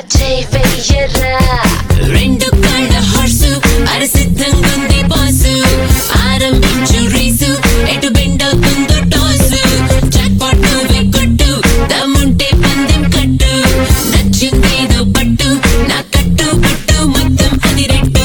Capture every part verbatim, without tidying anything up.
జై వెయ్యరా రెండు కాళ్ళ హార్సు అరసిద్ధంగుంది బాసు ఆరంభించు రేసు ఎటు బెండవుతుందో టాసు జాక్ పాట్ నువ్వే కొట్టు దమ్ముంటే పందెం కట్టు నచ్చిందేదో పట్టు నా కట్టు పట్టు మొత్తం అది రెట్టు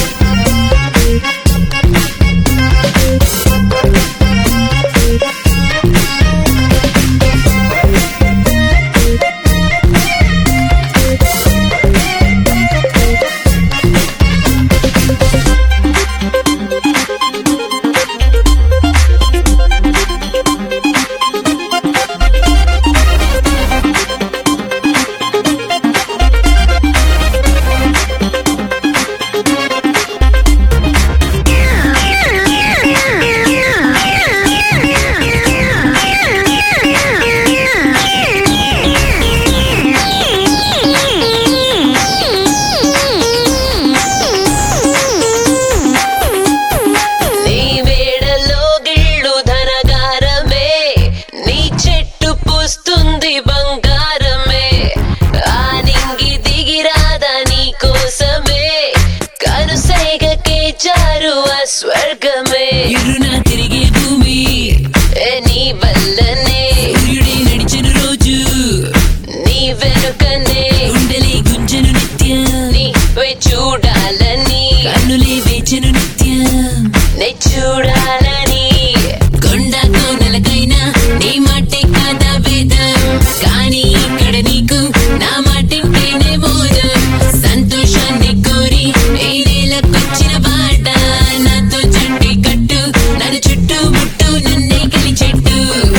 బంగారమే ఆనింగి దిగిరాదా నీ కోసమే కనుసైగకే చారు ఆ స్వర్గమే ఇరునా తిరిగే భూమి నీ వల్లనే సూర్యుడే నడిచిన రోజు నీ వెనుకనే ఉండలే గుంజను నిత్యం నీవే చూడాలని కన్నులే వేచను నిత్యం నే చూడాలని కొండ కోనలకైనా నీ మాటే కాదా వేదం కానీ ఇక్కడ నీకు నా మాటింటేనే మోదం సంతోషాన్ని కోరి ఈ నేలకొచ్చిన బాట నాతో చంటి కట్టు నన్ను చుట్టూ ముట్టు నన్నే గెలిచెట్టు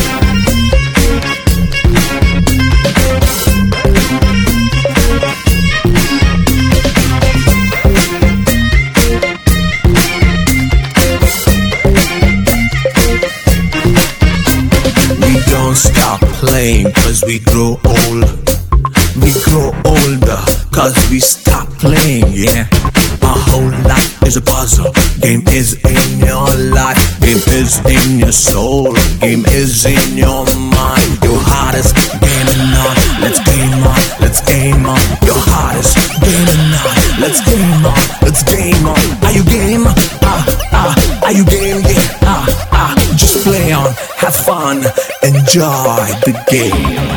Don't stop playing cause we grow old. We grow older cause we stop playing, yeah. Our whole life is a puzzle. Game is in your life. Game is in your soul. Game is in your mind. Your hardest game on. Let's game on. Let's game on. Your hardest game on. Let's game on. Let's game on. Are you game? Ah, ah. Are you game? Yeah. Ah, ah. Just play on. Have fun. Enjoy the game.